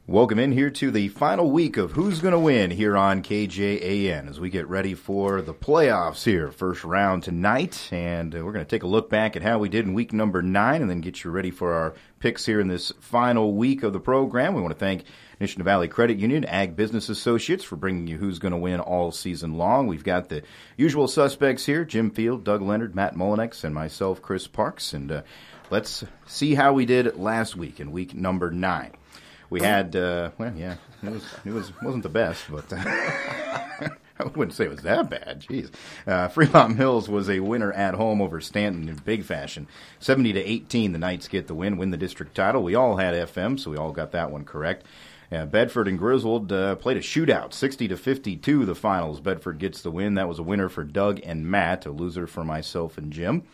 Welcome in here to the final week of Who's Gonna Win here on KJAN as we get ready for the playoffs here. First round tonight, and we're going to take a look back at how we did in week number 9 and then get you ready for our picks here in this final week of the program. We want to thank Nishnah Valley Credit Union, Ag Business Associates, for bringing you Who's Gonna Win all season long. We've got the usual suspects here, Jim Field, Doug Leonard, Matt Molinex, and myself, Chris Parks. And let's see how we did last week in week number 9. We had, it wasn't the best, but I wouldn't say it was that bad. Jeez. Fremont Mills was a winner at home over Stanton in big fashion. 70-18, the Knights get the win the district title. We all had FM, so we all got that one correct. Bedford and Griswold played a shootout, 60-52, the finals. Bedford gets the win. That was a winner for Doug and Matt, a loser for myself and Jim.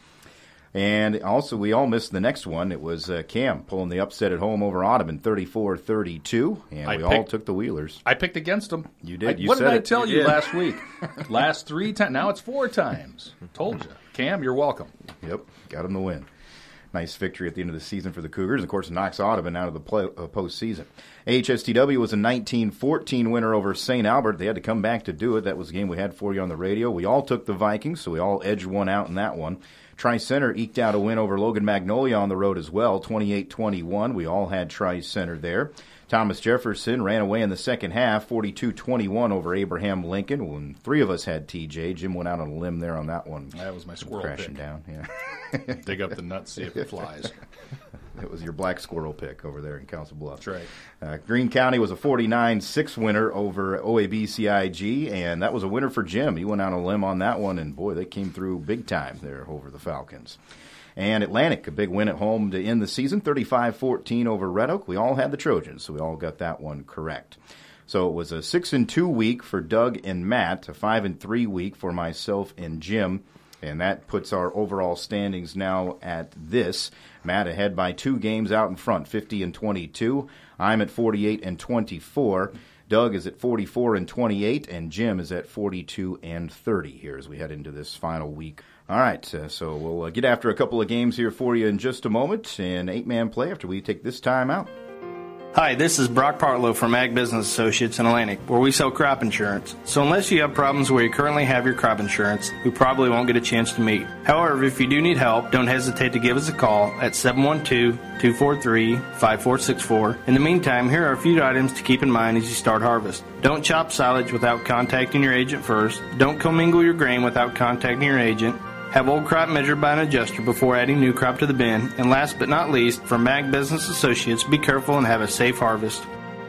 And also, we all missed the next one. It was Cam pulling the upset at home over Audubon, 34-32, and we all took the Wheelers. I picked against them. You did. What did I tell you last week? Last 3 times. Now it's 4 times. Told you. Cam, you're welcome. Yep, got him the win. Nice victory at the end of the season for the Cougars. Of course, it knocks Audubon out of the postseason. HSTW was a 19-14 winner over St. Albert. They had to come back to do it. That was the game we had for you on the radio. We all took the Vikings, so we all edged one out in that one. Tri-Center eked out a win over Logan Magnolia on the road as well, 28-21. We all had Tri-Center there. Thomas Jefferson ran away in the second half, 42-21 over Abraham Lincoln. When 3 of us had TJ, Jim went out on a limb there on that one. That was my squirrel crashing pick. Down. Yeah. Dig up the nuts, see if it flies. That was your black squirrel pick over there in Council Bluffs. That's right. Greene County was a 49-6 winner over OAB-CIG, and that was a winner for Jim. He went out on a limb on that one, and boy, they came through big time there over the Falcons. And Atlantic, a big win at home to end the season, 35-14 over Red Oak. We all had the Trojans, so we all got that one correct. So it was a 6-2 week for Doug and Matt, a 5-3 week for myself and Jim. And that puts our overall standings now at this. Matt ahead by 2 games out in front, 50-22. I'm at 48-24. Doug is at 44-28, and Jim is at 42-30 here as we head into this final week. All right, so we'll get after a couple of games here for you in just a moment, and 8-man play after we take this time out. Hi, this is Brock Partlow from Ag Business Associates in Atlantic, where we sell crop insurance. So unless you have problems where you currently have your crop insurance, we probably won't get a chance to meet. However, if you do need help, don't hesitate to give us a call at 712-243-5464. In the meantime, here are a few items to keep in mind as you start harvest. Don't chop silage without contacting your agent first. Don't commingle your grain without contacting your agent. Have old crop measured by an adjuster before adding new crop to the bin. And last but not least, from Ag Business Associates, be careful and have a safe harvest.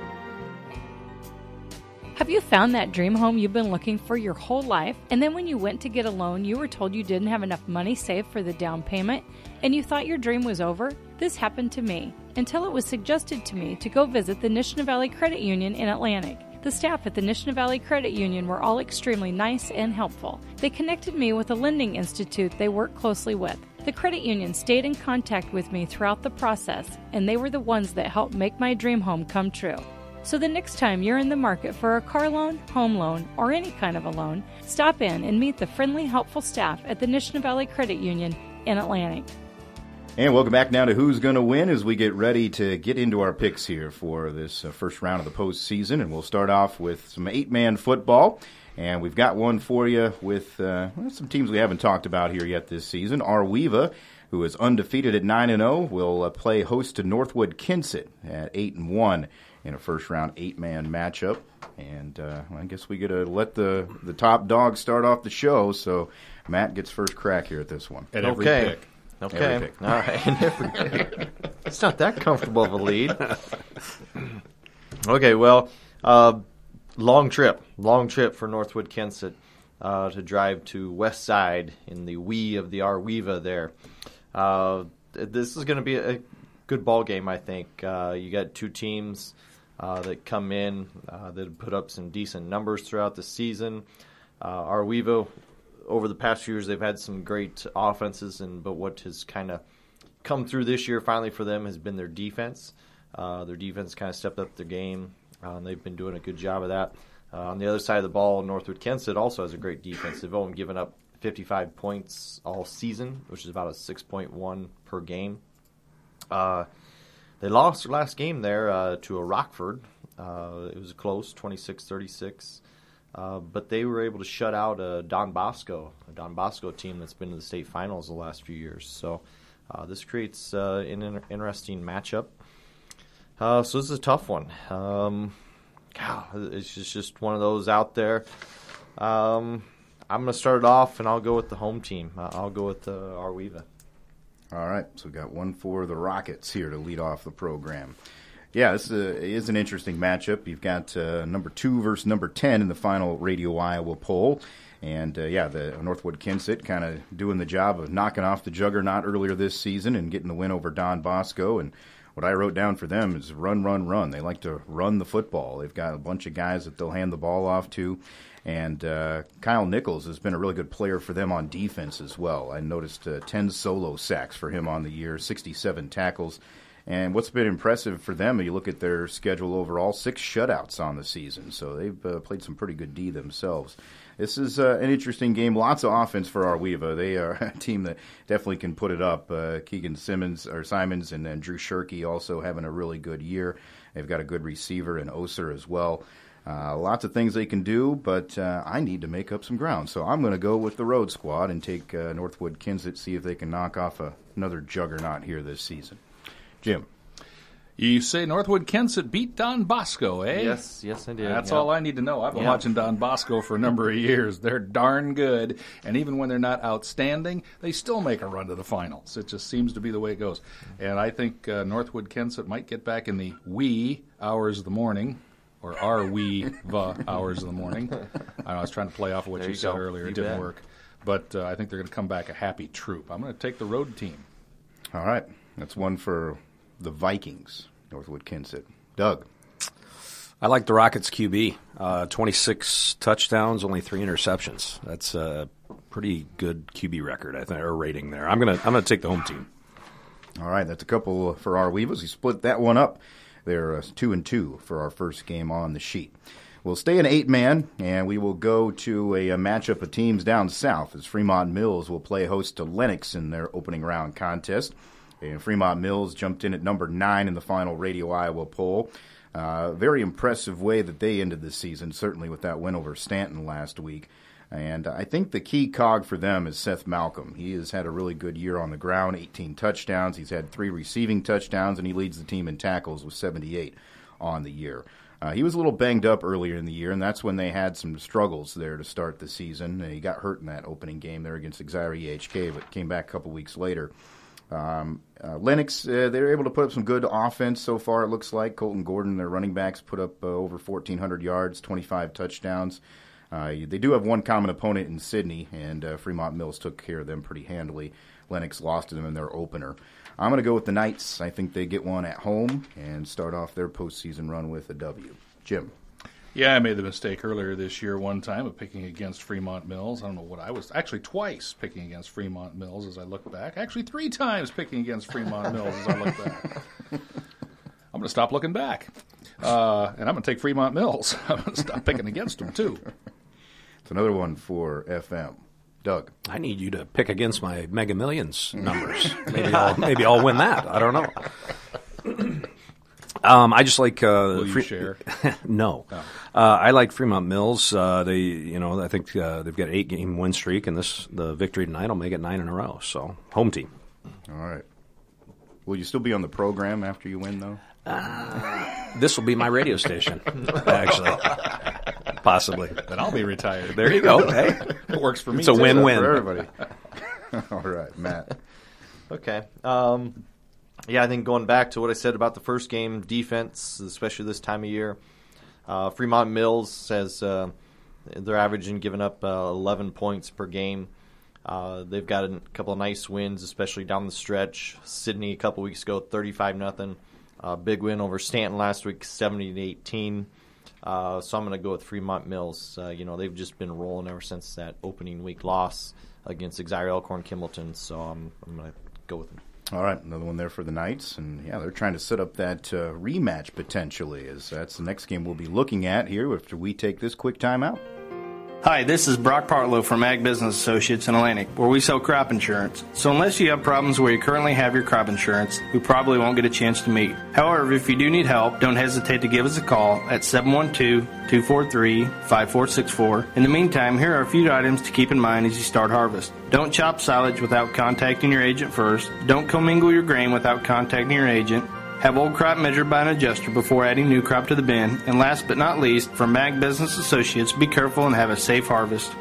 Have you found that dream home you've been looking for your whole life, and then when you went to get a loan, you were told you didn't have enough money saved for the down payment, and you thought your dream was over? This happened to me, until it was suggested to me to go visit the Nishnah Valley Credit Union in Atlantic. The staff at the Nishnah Valley Credit Union were all extremely nice and helpful. They connected me with a lending institute they work closely with. The credit union stayed in contact with me throughout the process, and they were the ones that helped make my dream home come true. So the next time you're in the market for a car loan, home loan, or any kind of a loan, stop in and meet the friendly, helpful staff at the Nishnah Valley Credit Union in Atlantic. And welcome back now to Who's Gonna Win as we get ready to get into our picks here for this first round of the postseason. And we'll start off with some 8-man football. And we've got one for you with some teams we haven't talked about here yet this season. Arweva, who is undefeated at 9-0, will play host to Northwood Kensett at 8-1 in a first-round 8-man matchup. And I guess we get to let the top dog start off the show. So Matt gets first crack here at this one. At every pick. Okay, all right. It's not that comfortable of a lead. Okay, well, long trip for Northwood Kensett to drive to West Side in the wee of the Arweva there. This is going to be a good ball game, I think. You got 2 teams that come in that put up some decent numbers throughout the season. Arweva, over the past few years, they've had some great offenses, but what has kind of come through this year finally for them has been their defense. Their defense kind of stepped up their game. They've been doing a good job of that. On the other side of the ball, Northwood Kensett also has a great defense. They've only given up 55 points all season, which is about a 6.1 per game. They lost their last game there to a Rockford. It was close, 26-36. But they were able to shut out a Don Bosco team that's been to the state finals the last few years. So this creates an interesting matchup. So this is a tough one. It's just one of those out there. I'm going to start it off, and I'll go with the home team. I'll go with Arweva. All right, so we got one for the Rockets here to lead off the program. Yeah, this is an interesting matchup. You've got number 2 versus number 10 in the final Radio Iowa poll. And, the Northwood Kensett kind of doing the job of knocking off the juggernaut earlier this season and getting the win over Don Bosco. And what I wrote down for them is run, run, run. They like to run the football. They've got a bunch of guys that they'll hand the ball off to. And Kyle Nichols has been a really good player for them on defense as well. I noticed 10 solo sacks for him on the year, 67 tackles. And what's been impressive for them, you look at their schedule overall, 6 shutouts on the season. So they've played some pretty good D themselves. This is an interesting game. Lots of offense for Arweva. They are a team that definitely can put it up. Keegan Simons and then Drew Shirkey also having a really good year. They've got a good receiver in Oser as well. Lots of things they can do, but I need to make up some ground. So I'm going to go with the road squad and take Northwood Kensett, see if they can knock off another juggernaut here this season. Jim. You say Northwood Kensett beat Don Bosco, eh? Yes, I did. That's all I need to know. I've been watching Don Bosco for a number of years. They're darn good, and even when they're not outstanding, they still make a run to the finals. It just seems to be the way it goes. And I think Northwood Kensett might get back in the wee hours of the morning, or our hours of the morning. I was trying to play off of what you said earlier. It didn't work. But I think they're going to come back a happy troop. I'm going to take the road team. All right. That's one for the Vikings, Northwood Kensett. Doug. I like the Rockets QB. 26 touchdowns, only 3 interceptions. That's a pretty good QB record, I think, or rating there. I'm gonna take the home team. All right, that's a couple for our Weavers. We split that one up. They're 2-2 for our first game on the sheet. We'll stay in 8-man, and we will go to a matchup of teams down south as Fremont Mills will play host to Lennox in their opening round contest. And Fremont Mills jumped in at number 9 in the final Radio Iowa poll. Very impressive way that they ended the season, certainly with that win over Stanton last week. And I think the key cog for them is Seth Malcolm. He has had a really good year on the ground, 18 touchdowns. He's had 3 receiving touchdowns, and he leads the team in tackles with 78 on the year. He was a little banged up earlier in the year, and that's when they had some struggles there to start the season. He got hurt in that opening game there against Exire EHK, but came back a couple weeks later. Lennox, they're able to put up some good offense so far, it looks like. Colton Gordon, their running backs, put up over 1,400 yards, 25 touchdowns. They do have one common opponent in Sydney, and Fremont Mills took care of them pretty handily. Lennox lost to them in their opener. I'm going to go with the Knights. I think they get one at home and start off their postseason run with a W. Jim. Yeah, I made the mistake earlier this year one time of picking against Fremont Mills. I don't know what I was. Actually, twice picking against Fremont Mills as I look back. Actually, 3 times picking against Fremont Mills as I look back. I'm going to stop looking back. And I'm going to take Fremont Mills. I'm going to stop picking against them, too. It's another one for FM. Doug. I need you to pick against my Mega Millions numbers. Maybe I'll win that. I don't know. I just like. Will you share? No, I like Fremont Mills. I think they've got an 8-game win streak, and the victory tonight will make it 9 in a row. So, home team. All right. Will you still be on the program after you win, though? This will be my radio station, actually. Possibly. Then I'll be retired. There you go. Hey, it works for me. It's a win-win for everybody. All right, Matt. Okay. I think going back to what I said about the first game, defense, especially this time of year, Fremont Mills says they're averaging giving up 11 points per game. They've got a couple of nice wins, especially down the stretch. Sydney a couple weeks ago, 35-0. Big win over Stanton last week, 70-18. So I'm going to go with Fremont Mills. They've just been rolling ever since that opening week loss against Exire Elkhorn Kimballton. So I'm going to go with them. All right, another one there for the Knights. And, they're trying to set up that rematch potentially, as that's the next game we'll be looking at here after we take this quick timeout. Hi, this is Brock Partlow from Ag Business Associates in Atlantic, where we sell crop insurance. So unless you have problems where you currently have your crop insurance, we probably won't get a chance to meet. However, if you do need help, don't hesitate to give us a call at 712-243-5464. In the meantime, here are a few items to keep in mind as you start harvest. Don't chop silage without contacting your agent first. Don't commingle your grain without contacting your agent. Have old crop measured by an adjuster before adding new crop to the bin. And last but not least, from Ag Business Associates, be careful and have a safe harvest.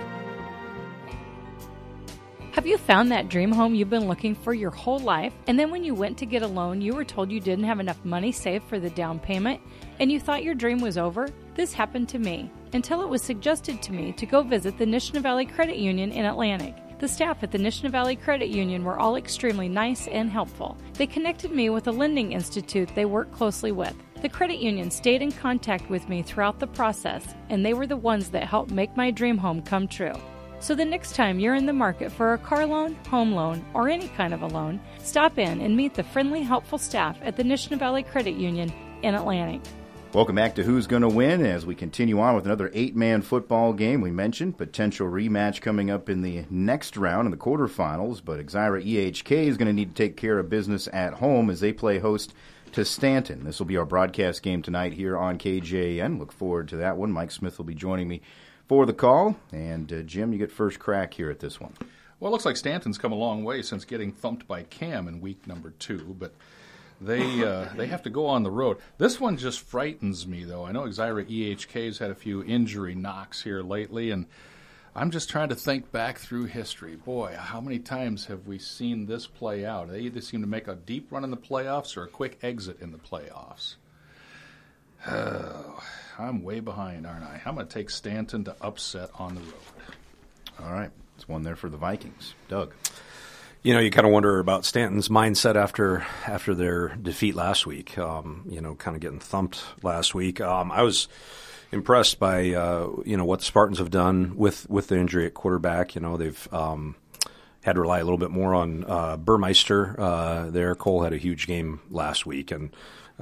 Have you found that dream home you've been looking for your whole life, and then when you went to get a loan, you were told you didn't have enough money saved for the down payment, and you thought your dream was over? This happened to me, until it was suggested to me to go visit the Nishna Valley Credit Union in Atlantic. The staff at the Nishna Valley Credit Union were all extremely nice and helpful. They connected me with a lending institute they work closely with. The credit union stayed in contact with me throughout the process, and they were the ones that helped make my dream home come true. So the next time you're in the market for a car loan, home loan, or any kind of a loan, stop in and meet the friendly, helpful staff at the Nishna Valley Credit Union in Atlantic. Welcome back to Who's Gonna Win as we continue on with another 8-man football game. We mentioned potential rematch coming up in the next round in the quarterfinals, but Exira EHK is going to need to take care of business at home as they play host to Stanton. This will be our broadcast game tonight here on KJN. Look forward to that one. Mike Smith will be joining me for the call. And Jim, you get first crack here at this one. Well, it looks like Stanton's come a long way since getting thumped by Cam in week number 2, but they have to go on the road. This one just frightens me, though. I know Exira EHK's had a few injury knocks here lately, and I'm just trying to think back through history. Boy, how many times have we seen this play out? They either seem to make a deep run in the playoffs or a quick exit in the playoffs. I'm way behind, aren't I? I'm going to take Stanton to upset on the road. All right. It's one there for the Vikings. Doug. You know, you kind of wonder about Stanton's mindset after their defeat last week. Kind of getting thumped last week. I was impressed by what the Spartans have done with the injury at quarterback. You know, they've had to rely a little bit more on Burmeister there. Cole had a huge game last week and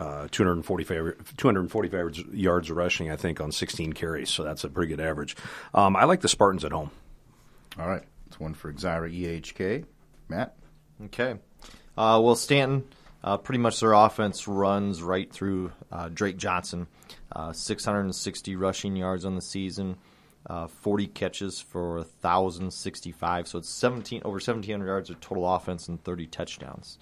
245 yards rushing, I think, on 16 carries. So that's a pretty good average. I like the Spartans at home. All right. It's one for Exira EHK. Matt? Okay. Well, Stanton, pretty much their offense runs right through Drake Johnson. 660 rushing yards on the season, 40 catches for 1,065. So it's over 1,700 yards of total offense and 30 touchdowns.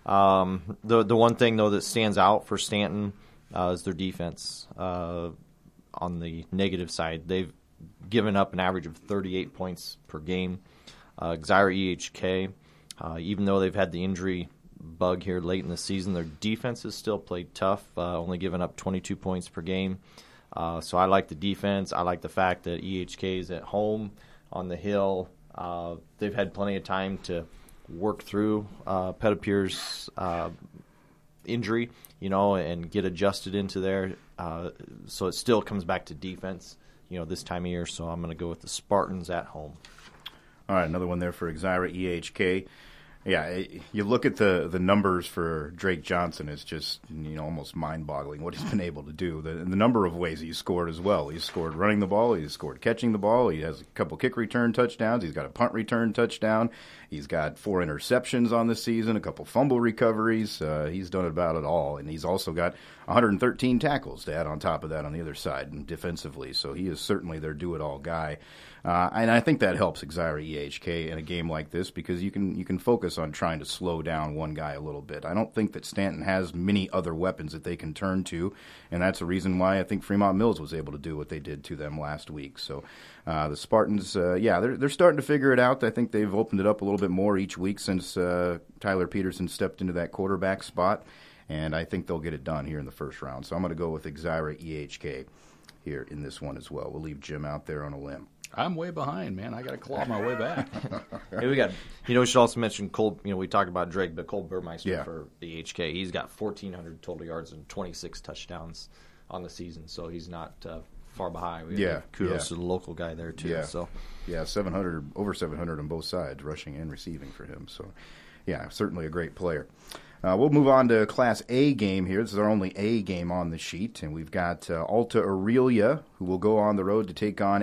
The one thing, though, that stands out for Stanton is their defense. On the negative side, they've given up an average of 38 points per game. Exira EHK, even though they've had the injury bug here late in the season, their defense has still played tough, only giving up 22 points per game. So I like the defense. I like the fact that EHK is at home on the hill. They've had plenty of time to work through Petitpierre's injury, and get adjusted into there. So it still comes back to defense, this time of year. So I'm going to go with the Spartans at home. All right, another one there for Exira EHK. Yeah, you look at the numbers for Drake Johnson, it's just almost mind-boggling what he's been able to do. The number of ways he's scored as well. He's scored running the ball. He's scored catching the ball. He has a couple kick return touchdowns. He's got a punt return touchdown. He's got 4 interceptions on the season, a couple fumble recoveries. He's done about it all, and he's also got 113 tackles to add on top of that on the other side and defensively. So he is certainly their do-it-all guy. And I think that helps Exira EHK in a game like this because you can focus on trying to slow down one guy a little bit. I don't think that Stanton has many other weapons that they can turn to, and that's the reason why I think Fremont Mills was able to do what they did to them last week. So the Spartans, they're starting to figure it out. I think they've opened it up a little bit more each week since Tyler Peterson stepped into that quarterback spot, and I think they'll get it done here in the first round. So I'm going to go with Exira EHK here in this one as well. We'll leave Jim out there on a limb. I'm way behind, man. I got to claw my way back. Hey, we got. We should also mention Cole. We talked about Drake, but Cole Burmeister for the HK. He's got 1,400 total yards and 26 touchdowns on the season, so he's not far behind. Kudos to the local guy there too. Yeah. So 700 over 700 on both sides, rushing and receiving for him. So. Yeah, certainly a great player. We'll move on to Class A game here. This is our only A game on the sheet, and we've got Alta Aurelia, who will go on the road to take on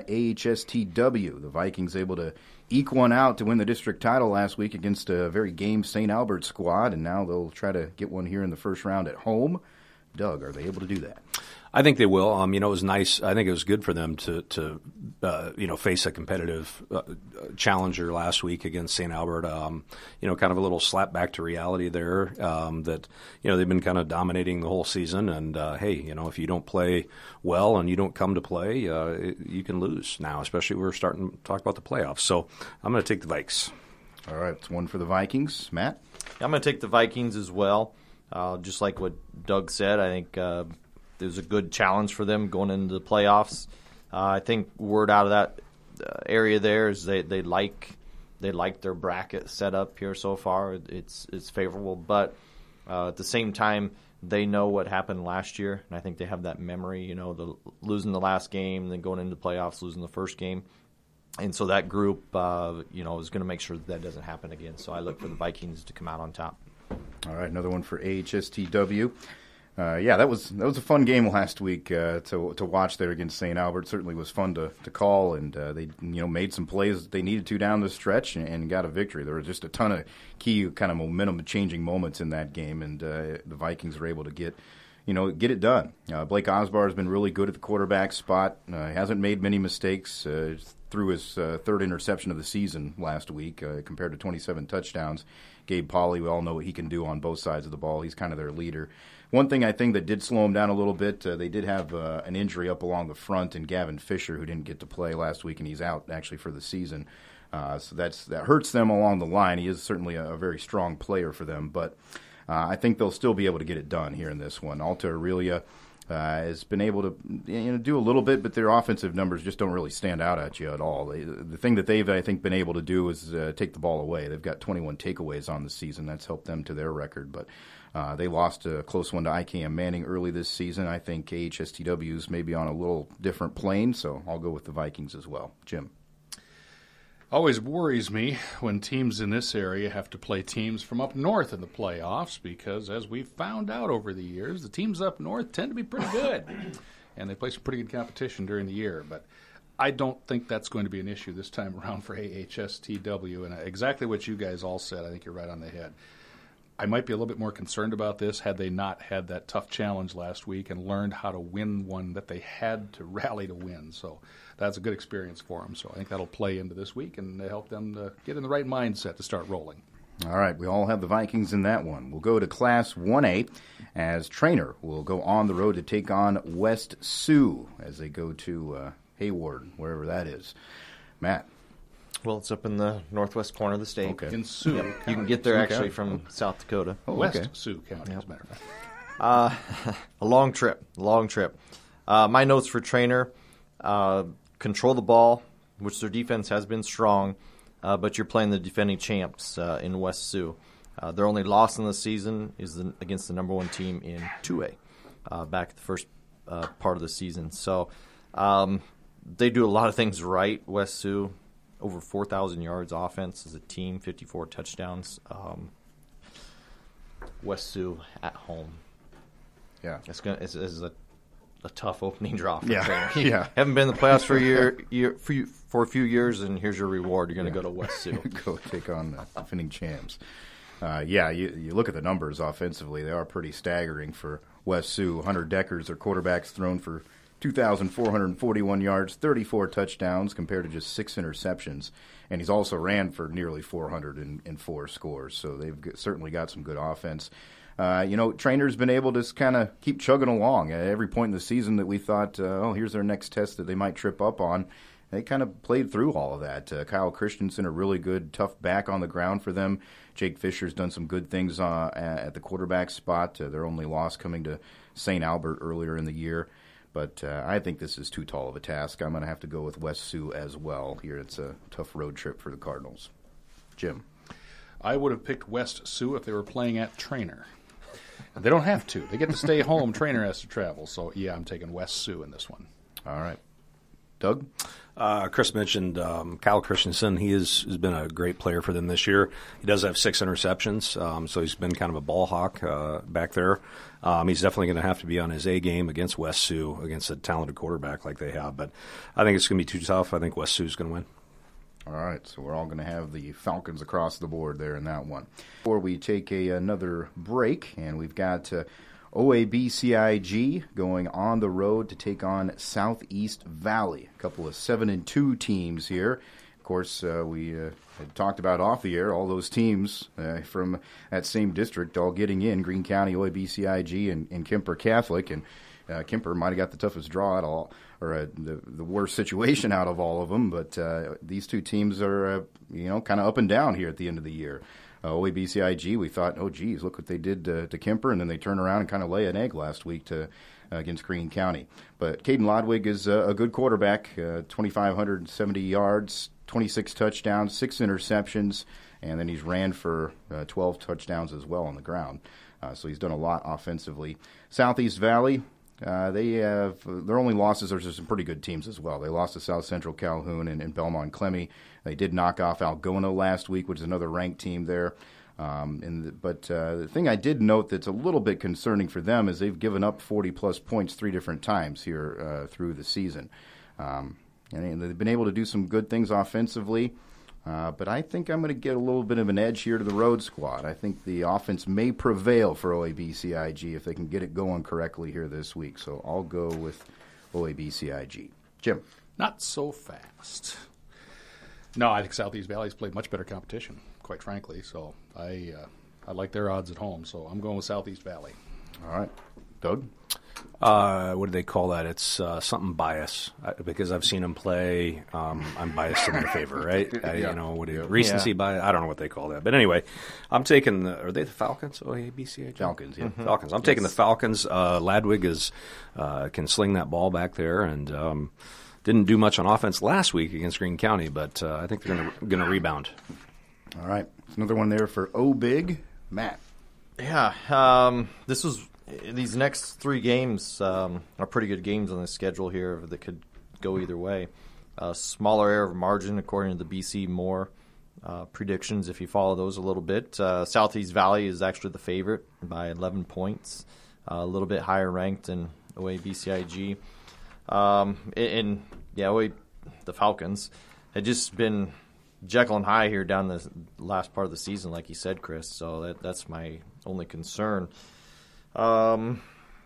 AHSTW. The Vikings able to eke one out to win the district title last week against a very game St. Albert squad, and now they'll try to get one here in the first round at home. Doug, are they able to do that? I think they will. It was nice. I think it was good for them to face a competitive challenger last week against St. Albert. Kind of a little slap back to reality there. That they've been kind of dominating the whole season, and if you don't play well and you don't come to play, you can lose now. Especially we're starting to talk about the playoffs. So I'm going to take the Vikes. All right, it's one for the Vikings. Matt, I'm going to take the Vikings as well. Just like what Doug said, I think. There's a good challenge for them going into the playoffs. I think word out of that area there is they like their bracket set up here so far. It's favorable, but at the same time they know what happened last year, and I think they have that memory. Losing the last game, then going into the playoffs, losing the first game, and so that group is going to make sure that doesn't happen again. So I look for the Vikings to come out on top. All right, another one for AHSTW. That was a fun game last week to watch there against St. Albert. Certainly was fun to call, and they made some plays that they needed to down the stretch and got a victory. There were just a ton of key kind of momentum-changing moments in that game, and the Vikings were able to get it done. Blake Osbar has been really good at the quarterback spot. Hasn't made many mistakes. Threw his third interception of the season last week compared to 27 touchdowns. Gabe Pauley, we all know what he can do on both sides of the ball. He's kind of their leader. One thing I think that did slow him down a little bit, they did have an injury up along the front in Gavin Fisher, who didn't get to play last week, and he's out actually for the season. So that hurts them along the line. He is certainly a very strong player for them, but I think they'll still be able to get it done here in this one. Alta Aurelia has been able to do a little bit, but their offensive numbers just don't really stand out at you at all. The thing that they've, I think, been able to do is take the ball away. They've got 21 takeaways on the season. That's helped them to their record, but they lost a close one to IKM Manning early this season. I think AHSTW's maybe on a little different plane, so I'll go with the Vikings as well. Jim? Always worries me when teams in this area have to play teams from up north in the playoffs because, as we've found out over the years, the teams up north tend to be pretty good, and they play some pretty good competition during the year. But I don't think that's going to be an issue this time around for AHSTW, and exactly what you guys all said, I think you're right on the head. I might be a little bit more concerned about this had they not had that tough challenge last week and learned how to win one that they had to rally to win. So that's a good experience for them. So I think that'll play into this week and help them to get in the right mindset to start rolling. All right, we all have the Vikings in that one. We'll go to Class 1A as Trainer will go on the road to take on West Sioux as they go to Hayward, wherever that is. Matt? Well, it's up in the northwest corner of the state. Okay. In Sioux. Yep. You can get there actually from South Dakota. Oh, West okay. Sioux County, as a matter of fact. A long trip. My notes for Trainer, control the ball, which their defense has been strong, but you're playing the defending champs in West Sioux. Their only loss in the season is against the number one team in 2A back at the first part of the season. So they do a lot of things right, West Sioux. Over 4,000 yards offense as a team, 54 touchdowns. West Sioux at home. Yeah. This is a tough opening draw for Yeah. Trainer. Yeah. Haven't been in the playoffs for a few years, and here's your reward. You're going to go to West Sioux. Go take on the defending champs. You look at the numbers offensively, they are pretty staggering for West Sioux. Hunter Deckers, their quarterback's thrown for 2,441 yards, 34 touchdowns compared to just 6 interceptions. And he's also ran for nearly 404 scores. So they've certainly got some good offense. Trainer's been able to kind of keep chugging along. At every point in the season that we thought, here's their next test that they might trip up on, they kind of played through all of that. Kyle Christensen, a really good, tough back on the ground for them. Jake Fisher's done some good things at the quarterback spot. Their only loss coming to St. Albert earlier in the year. But I think this is too tall of a task. I'm going to have to go with West Sioux as well. Here it's a tough road trip for the Cardinals. Jim? I would have picked West Sioux if they were playing at Trainer. They don't have to. They get to stay home. Trainer has to travel. So, I'm taking West Sioux in this one. All right. Doug? Chris mentioned Kyle Christensen. He has been a great player for them this year. He does have 6 interceptions, so he's been kind of a ball hawk back there. He's definitely going to have to be on his A game against West Sioux, against a talented quarterback like they have. But I think it's going to be too tough. I think West Sioux is going to win. All right, so we're all going to have the Falcons across the board there in that one. Before we take another break, and we've got OABCIG going on the road to take on Southeast Valley, a couple of 7-2 teams here. Of course, we had talked about off the air, all those teams from that same district all getting in, Greene County, OABCIG, and Kemper Catholic, and Kemper might have got the toughest draw at all, or the worst situation out of all of them, but these two teams are, kind of up and down here at the end of the year. OABCIG, we thought, oh, geez, look what they did to Kemper, and then they turn around and kind of lay an egg last week against Greene County. But Caden Lodwig is a good quarterback, 2,570 yards, 26 touchdowns, 6 interceptions, and then he's ran for 12 touchdowns as well on the ground. So he's done a lot offensively. Southeast Valley, their only losses are some pretty good teams as well. They lost to South Central Calhoun and Belmont Clemmy. They did knock off Algona last week, which is another ranked team there. But the thing I did note that's a little bit concerning for them is they've given up 40-plus points 3 different times here through the season. And they've been able to do some good things offensively. But I think I'm going to get a little bit of an edge here to the road squad. I think the offense may prevail for OABCIG if they can get it going correctly here this week. So I'll go with OABCIG. Jim? Not so fast. No, I think Southeast Valley's played much better competition, quite frankly. So I like their odds at home. So I'm going with Southeast Valley. All right. Doug? What do they call that? It's something bias, because I've seen them play. I'm biased in their favor, right? Recency bias. I don't know what they call that, but anyway, I'm taking are they the Falcons? OABCIG? Falcons, yeah. Mm-hmm. Falcons. I'm taking the Falcons. Ladwig can sling that ball back there, and didn't do much on offense last week against Greene County, but I think they're going to rebound. All right, there's another one there for O-Big. Matt. Yeah, these next 3 games are pretty good games on the schedule here that could go either way. Smaller error of margin according to the BC Moore predictions, if you follow those a little bit. Southeast Valley is actually the favorite by 11 points, a little bit higher ranked than OABCIG. The Falcons had just been Jekyll and Hyde here down the last part of the season, like you said, Chris, so that's my only concern. If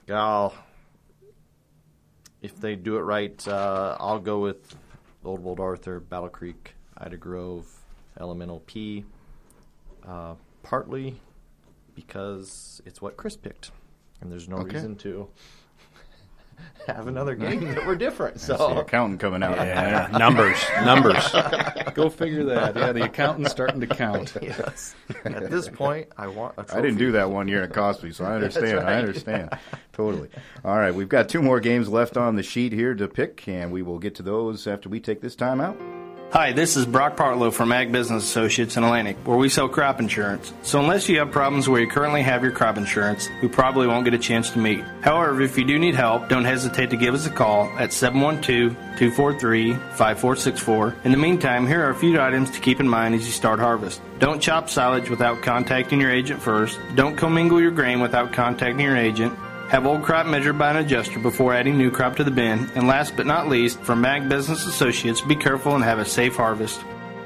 they do it right, I'll go with Old World Arthur, Battle Creek, Ida Grove, Elemental P, partly because it's what Chris picked, and there's no reason to have another game that we're different. So the accountant coming out. Yeah, numbers. Go figure that. Yeah, the accountant's starting to count. Yes. At this point, I want a trophy. I didn't do that one year at Cosby, so I understand. Right. I understand. Totally. All right, we've got 2 more games left on the sheet here to pick, and we will get to those after we take this time out. Hi, this is Brock Partlow from Ag Business Associates in Atlantic, where we sell crop insurance. So unless you have problems where you currently have your crop insurance, we probably won't get a chance to meet. However, if you do need help, don't hesitate to give us a call at 712-243-5464. In the meantime, here are a few items to keep in mind as you start harvest. Don't chop silage without contacting your agent first. Don't commingle your grain without contacting your agent. Have old crop measured by an adjuster before adding new crop to the bin. And last but not least, from Ag Business Associates, be careful and have a safe harvest.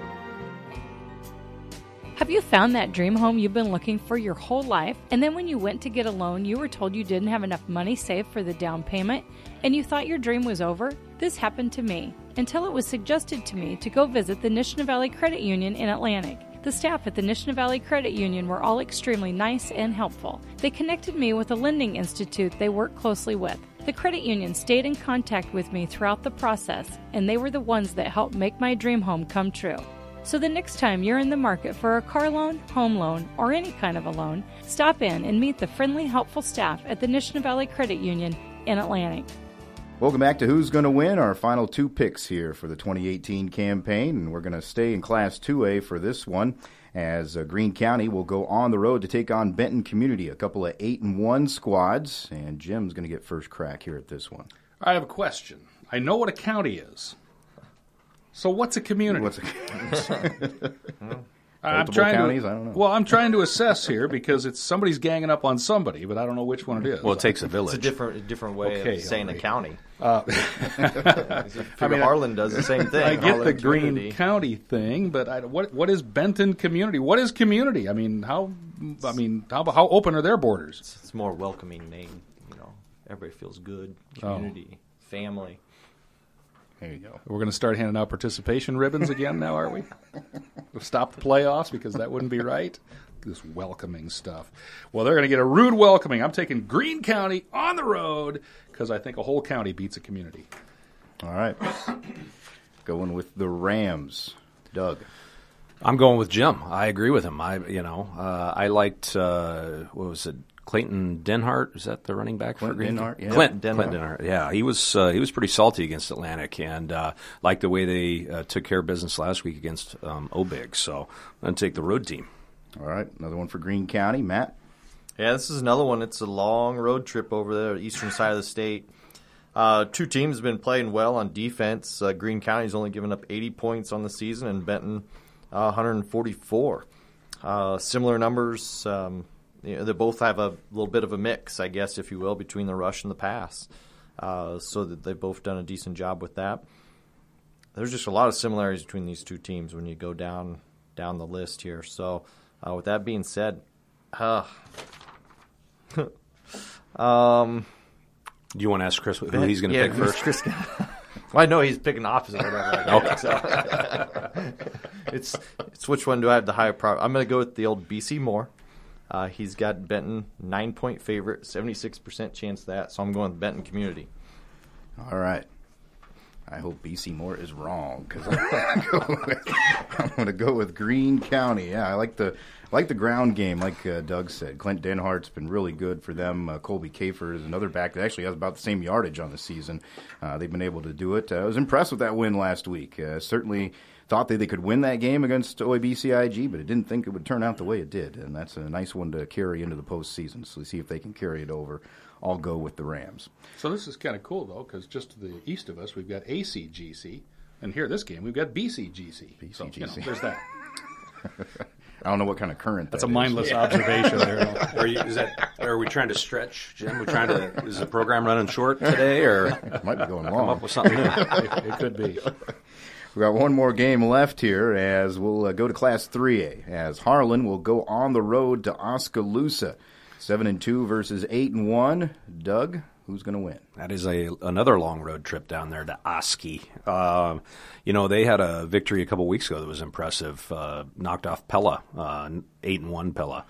Have you found that dream home you've been looking for your whole life, and then when you went to get a loan, you were told you didn't have enough money saved for the down payment, and you thought your dream was over? This happened to me, until it was suggested to me to go visit the Nishna Valley Credit Union in Atlantic. The staff at the Nishna Valley Credit Union were all extremely nice and helpful. They connected me with a lending institute they work closely with. The credit union stayed in contact with me throughout the process, and they were the ones that helped make my dream home come true. So the next time you're in the market for a car loan, home loan, or any kind of a loan, stop in and meet the friendly, helpful staff at the Nishna Valley Credit Union in Atlantic. Welcome back to Who's Going to Win, our final 2 picks here for the 2018 campaign, and we're going to stay in Class 2A for this one, as Greene County will go on the road to take on Benton Community, a couple of 8-1 squads, and Jim's going to get first crack here at this one. I have a question. I know what a county is, So what's a community? I'm Multiple trying counties? to, I don't know. Well, I'm trying to assess here because it's somebody's ganging up on somebody, but I don't know which one it is. Well, it takes a It's village. a different way Okay, of saying all right. a county. I mean, Harlan does the same thing. I get the Harlan Greene community. County thing, but what is Benton community? What is community? I mean, how open are their borders? It's a more welcoming name. Everybody feels good. Community, family. There you go. We're going to start handing out participation ribbons again now, are we? We'll stop the playoffs because that wouldn't be right. This welcoming stuff. Well, they're going to get a rude welcoming. I'm taking Greene County on the road because I think a whole county beats a community. All right. Going with the Rams. Doug. I'm going with Jim. I agree with him. I liked what was it? Clayton Denhart, is that the running back for Green? Denhart, yeah. Clint Denhart. Yeah, he was pretty salty against Atlantic, and liked the way they took care of business last week against Obig. So I'm going to take the road team. All right. Another one for Greene County. Matt. Yeah, this is another one. It's a long road trip over there, eastern side of the state. Two teams have been playing well on defense. Greene County's only given up 80 points on the season, and Benton 144. Similar numbers. They both have a little bit of a mix, I guess, if you will, between the rush and the pass. So that they've both done a decent job with that. There's just a lot of similarities between these two teams when you go down the list here. So with that being said, Do you want to ask Chris who he's going to pick first? Chris, well, I know he's picking opposite. Okay. So, it's which one do I have the higher priority? I'm going to go with the old BC Moore. He's got Benton 9-point favorite, 76% chance of that. So I'm going with Benton Community. All right. I hope BC Moore is wrong because I'm going to go with Greene County. Yeah, I like the ground game, like Doug said. Clint Denhart's been really good for them. Colby Kafer is another back that actually has about the same yardage on the season. They've been able to do it. I was impressed with that win last week. Certainly thought that they could win that game against OABCIG, but I didn't think it would turn out the way it did, and that's a nice one to carry into the postseason. So let's see if they can carry it over. I'll go with the Rams. So this is kind of cool, though, because just to the east of us, we've got ACGC, and here this game, we've got BCGC. BCGC. So, there's that. I don't know what kind of current That's a that is. mindless observation there. Are we trying to stretch, Jim? Is the program running short today, or Might be going come long. up with something new? It could be. We've got one more game left here as we'll go to Class 3A, as Harlan will go on the road to Oskaloosa. 7-2 versus 8-1. Doug, who's going to win? That is another long road trip down there to Oski. They had a victory a couple weeks ago that was impressive. Knocked off Pella, 8-1 Pella.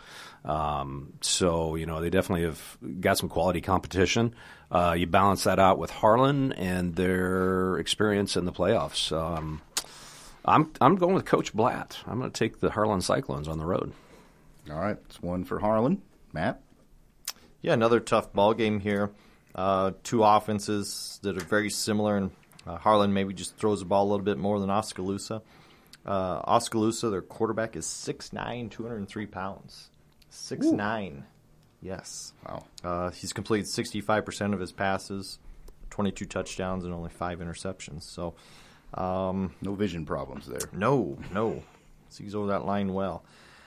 They definitely have got some quality competition. You balance that out with Harlan and their experience in the playoffs. I'm going with Coach Blatt. I'm going to take the Harlan Cyclones on the road. All right, it's one for Harlan. Matt? Yeah, another tough ball game here. Two offenses that are very similar, and Harlan maybe just throws the ball a little bit more than Oskaloosa. Oskaloosa, their quarterback is 6'9", 203 pounds. 6'9". Yes. Wow. He's completed 65% of his passes, 22 touchdowns, and only 5 interceptions. So, No vision problems there. no. Sees over that line well.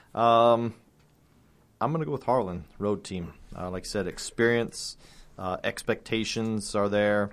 I'm going to go with Harlan, road team. Like I said, experience, expectations are there.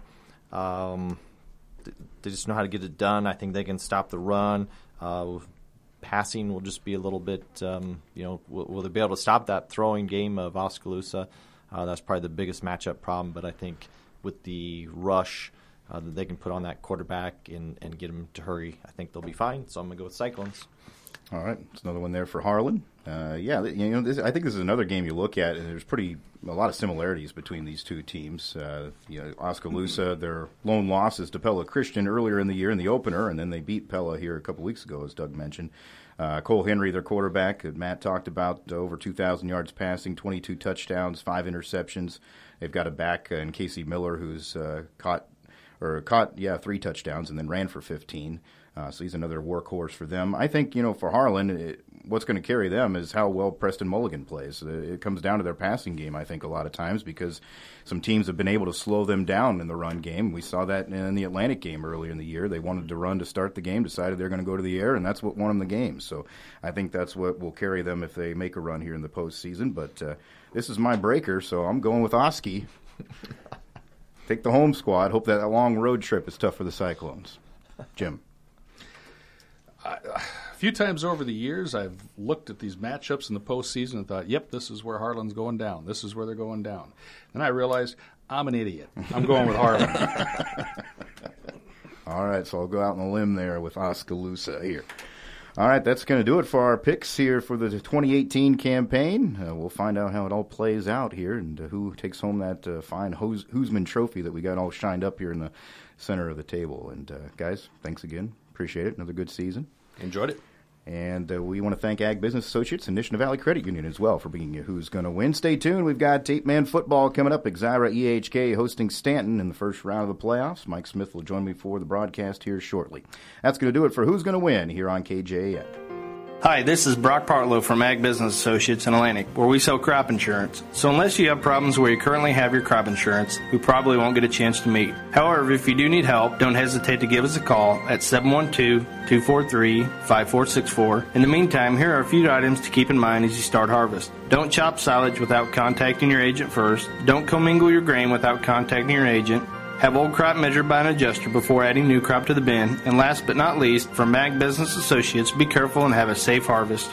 They just know how to get it done. I think they can stop the run. Passing will just be a little bit, will they be able to stop that throwing game of Oskaloosa? That's probably the biggest matchup problem. But I think with the rush that they can put on that quarterback and get him to hurry, I think they'll be fine. So I'm going to go with Cyclones. All right, it's another one there for Harlan. I think this is another game you look at, and there's a lot of similarities between these two teams. Oskaloosa, their lone loss is to Pella Christian earlier in the year in the opener, and then they beat Pella here a couple weeks ago, as Doug mentioned. Cole Henry, their quarterback, Matt talked about, over 2,000 yards passing, 22 touchdowns, 5 interceptions. They've got a back in Casey Miller who's caught 3 touchdowns and then ran for 15. So he's another workhorse for them. I think, for Harlan, what's going to carry them is how well Preston Mulligan plays. It comes down to their passing game, I think, a lot of times, because some teams have been able to slow them down in the run game. We saw that in the Atlantic game earlier in the year. They wanted to run to start the game, decided they're going to go to the air, and that's what won them the game. So I think that's what will carry them if they make a run here in the postseason. But this is my breaker, so I'm going with Oski. Take the home squad. Hope that long road trip is tough for the Cyclones. Jim. A few times over the years, I've looked at these matchups in the postseason and thought, yep, this is where Harlan's going down. This is where they're going down. Then I realized I'm an idiot. I'm going with Harlan. All right, so I'll go out on a limb there with Oskaloosa here. All right, that's going to do it for our picks here for the 2018 campaign. We'll find out how it all plays out here and who takes home that fine Hoosman trophy that we got all shined up here in the center of the table. And, guys, thanks again. Appreciate it. Another good season. Enjoyed it. And we want to thank Ag Business Associates and Nishna Valley Credit Union as well for bringing you Who's Going to Win. Stay tuned. We've got 8-man football coming up. Exira EHK hosting Stanton in the first round of the playoffs. Mike Smith will join me for the broadcast here shortly. That's going to do it for Who's Going to Win here on KJAN. Hi, this is Brock Partlow from Ag Business Associates in Atlantic, where we sell crop insurance. So unless you have problems where you currently have your crop insurance, we probably won't get a chance to meet. However, if you do need help, don't hesitate to give us a call at 712-243-5464. In the meantime, here are a few items to keep in mind as you start harvest. Don't chop silage without contacting your agent first. Don't commingle your grain without contacting your agent. Have old crop measured by an adjuster before adding new crop to the bin. And last but not least, from Ag Business Associates, be careful and have a safe harvest.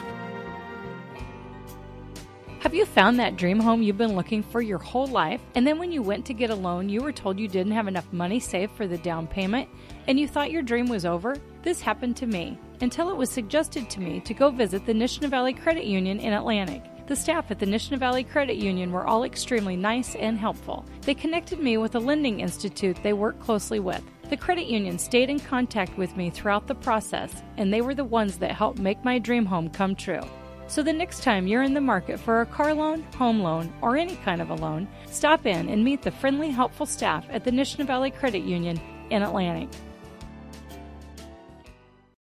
Have you found that dream home you've been looking for your whole life, and then when you went to get a loan, you were told you didn't have enough money saved for the down payment, and you thought your dream was over? This happened to me, until it was suggested to me to go visit the Nishna Valley Credit Union in Atlantic. The staff at the Nishna Valley Credit Union were all extremely nice and helpful. They connected me with a lending institute they work closely with. The credit union stayed in contact with me throughout the process, and they were the ones that helped make my dream home come true. So the next time you're in the market for a car loan, home loan, or any kind of a loan, stop in and meet the friendly, helpful staff at the Nishna Valley Credit Union in Atlantic.